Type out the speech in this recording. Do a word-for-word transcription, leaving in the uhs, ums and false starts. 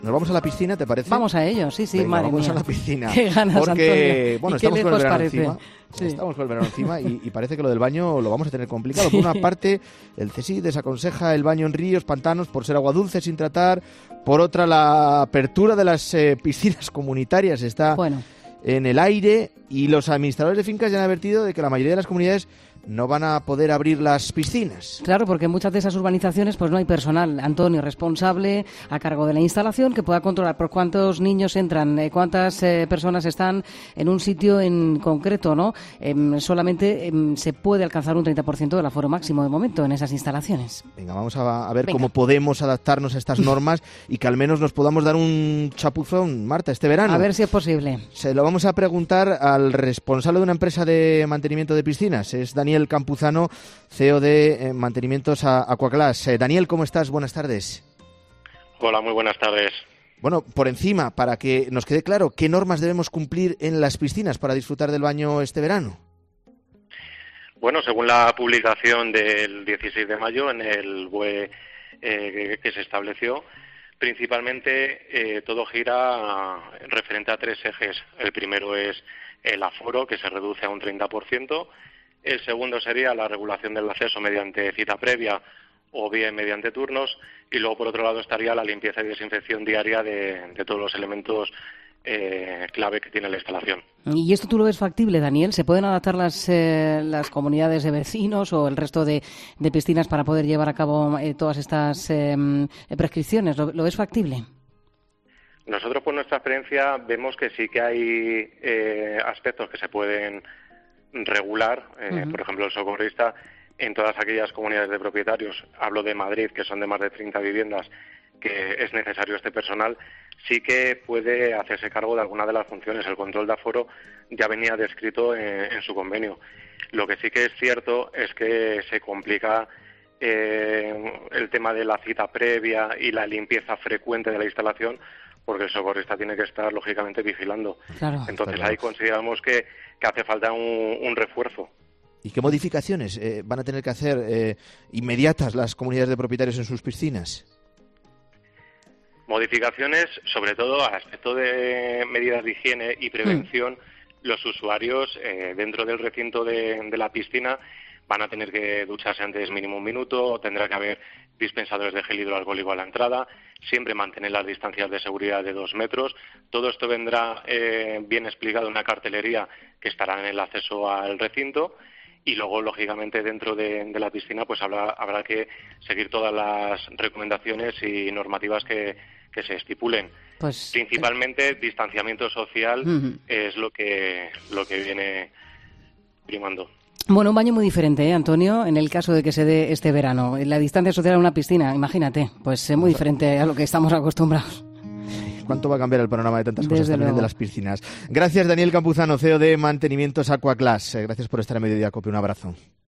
Nos vamos a la piscina, ¿te parece? Vamos a ello, sí, sí, Venga, madre vamos mía. a la piscina. Qué ganas, porque, Antonio. bueno, ¿Y qué estamos con el lejos verano parece? encima. Sí. Estamos con el verano encima y, y parece que lo del baño lo vamos a tener complicado. Sí. Por una parte, el C S I desaconseja el baño en ríos, pantanos, por ser agua dulce sin tratar. Por otra, la apertura de las eh, piscinas comunitarias está Bueno. en el aire y los administradores de fincas ya han advertido de que la mayoría de las comunidades no van a poder abrir las piscinas. Claro, porque en muchas de esas urbanizaciones pues no hay personal, Antonio, responsable a cargo de la instalación que pueda controlar por cuántos niños entran, eh, cuántas eh, personas están en un sitio en concreto, ¿no? Eh, solamente eh, se puede alcanzar un treinta por ciento del aforo máximo de momento en esas instalaciones. Venga, vamos a, a ver Venga. cómo podemos adaptarnos a estas normas y que al menos nos podamos dar un chapuzón, Marta, este verano. A ver si es posible. Se lo vamos a preguntar al responsable de una empresa de mantenimiento de piscinas, es Daniel Campuzano, C E O de eh, Mantenimientos Aquaclass. Eh, Daniel, ¿cómo estás? Buenas tardes. Hola, muy buenas tardes. Bueno, por encima, para que nos quede claro, ¿qué normas debemos cumplir en las piscinas para disfrutar del baño este verano? Bueno, según la publicación del dieciséis de mayo en el B O E eh, que se estableció, principalmente eh, todo gira referente a tres ejes. El primero es el aforo, que se reduce a un treinta por ciento. El segundo sería la regulación del acceso mediante cita previa o bien mediante turnos. Y luego, por otro lado, estaría la limpieza y desinfección diaria de, de todos los elementos eh, clave que tiene la instalación. ¿Y esto tú lo ves factible, Daniel? ¿Se pueden adaptar las, eh, las comunidades de vecinos o el resto de, de piscinas para poder llevar a cabo eh, todas estas eh, prescripciones? ¿Lo, ¿Lo ves factible? Nosotros, por nuestra experiencia, vemos que sí que hay eh, aspectos que se pueden regular, eh, uh-huh. Por ejemplo, el socorrista en todas aquellas comunidades de propietarios, hablo de Madrid, que son de más de treinta viviendas, que es necesario este personal, sí que puede hacerse cargo de alguna de las funciones. El control de aforo ya venía descrito en, en su convenio. Lo que sí que es cierto es que se complica eh, el tema de la cita previa y la limpieza frecuente de la instalación, porque el socorrista tiene que estar, lógicamente, vigilando. Claro, Entonces, claro. ahí consideramos que, que hace falta un, un refuerzo. ¿Y qué modificaciones eh, van a tener que hacer eh, inmediatas las comunidades de propietarios en sus piscinas? Modificaciones, sobre todo, al aspecto de medidas de higiene y prevención. Mm. Los usuarios, eh, dentro del recinto de, de la piscina, van a tener que ducharse antes mínimo un minuto, tendrá que haber dispensadores de gel hidroalcohólico a la entrada, siempre mantener las distancias de seguridad de dos metros. Todo esto vendrá eh, bien explicado en una cartelería que estará en el acceso al recinto. Y luego, lógicamente, dentro de, de la piscina pues habrá, habrá que seguir todas las recomendaciones y normativas que, que se estipulen. Pues, Principalmente, eh... distanciamiento social uh-huh. es lo que, lo que viene primando. Bueno, un baño muy diferente, ¿eh, Antonio? En el caso de que se dé este verano. La distancia social en una piscina, imagínate, pues es muy diferente a lo que estamos acostumbrados. ¿Cuánto va a cambiar el panorama de tantas cosas Desde también luego. de las piscinas? Gracias, Daniel Campuzano, C E O de Mantenimientos Aquaclass. Gracias por estar en Mediodía Cope. Un abrazo.